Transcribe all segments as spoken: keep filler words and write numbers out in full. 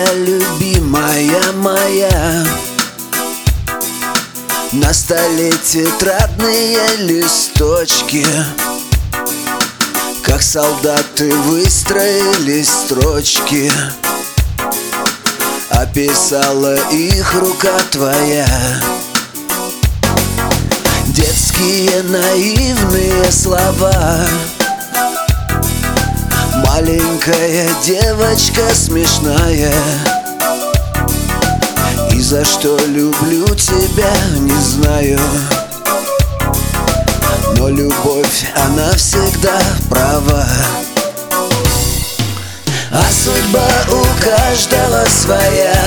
любимая моя. На столе тетрадные листочки, как солдаты выстроились строчки. Описала их рука твоя. Детские наивные слова. Маленькая девочка смешная. И за что люблю тебя, не знаю. Но любовь, она всегда права. А судьба у каждого своя.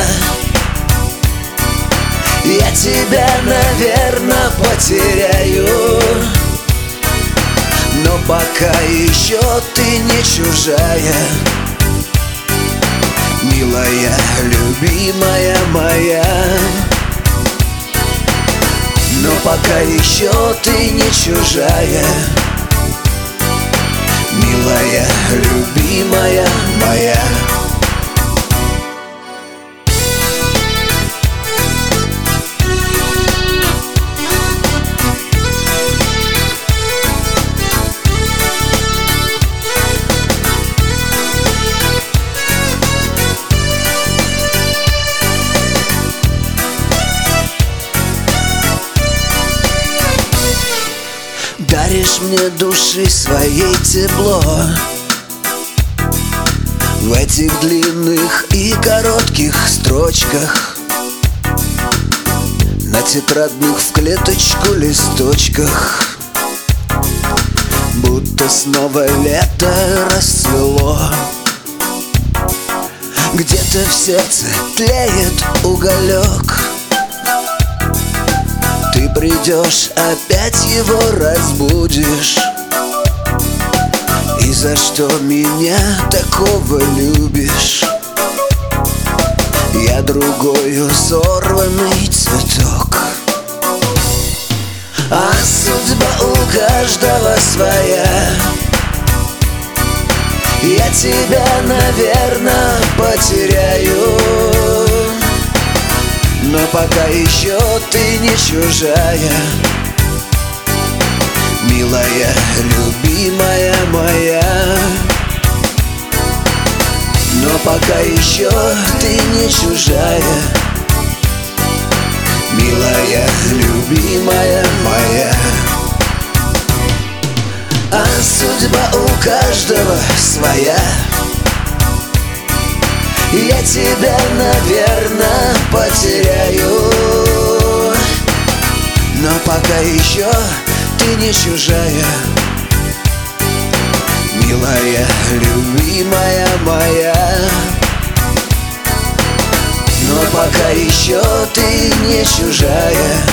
Я тебя, наверное, потеряю, но пока еще ты не чужая. Милая, любимая моя. Но пока еще ты не чужая. Милая, любимая моя. Даришь мне души своей тепло. В этих длинных и коротких строчках, на тетрадных в клеточку листочках. Будто снова лето расцвело. Где-то в сердце тлеет уголек. Ты придешь, опять его разбудишь. И за что меня такого любишь? Я другою сорванный цветок. А судьба у каждого своя. Я тебя, наверное, потеряю, но пока еще ты не чужая. Милая, любимая моя. Но пока еще ты не чужая. Милая, любимая моя. А судьба у каждого своя. Я тебя, наверное, потеряю, но пока еще ты не чужая. Милая, любимая моя. Но пока еще ты не чужая.